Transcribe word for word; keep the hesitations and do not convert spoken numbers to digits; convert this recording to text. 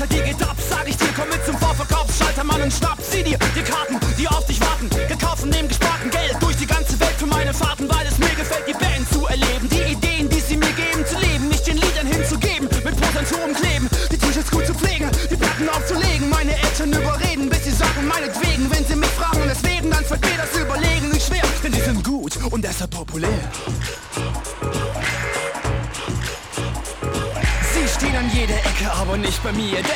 Alter, die geht ab, sag ich dir. Komm mit zum Vorverkaufsschalter, Mann, und schnapp sie dir. Die Karten, die auf dich warten, gekauft von dem gesparten Geld. Durch die ganze Welt für meine Fahrten, weil es mir gefällt, die Band zu erleben. Die Ideen, die sie mir geben, zu leben, nicht den Liedern hinzugeben. Mit Posanturen kleben, die T-Shirts gut zu pflegen, die Platten aufzulegen. Meine Eltern überreden, bis sie sagen, meinetwegen. Wenn sie mich fragen, weswegen, dann fällt mir das Überlegen nicht schwer. Denn die sind gut und deshalb populär. Sie stehen an jeder Ecke, aber nicht bei mir.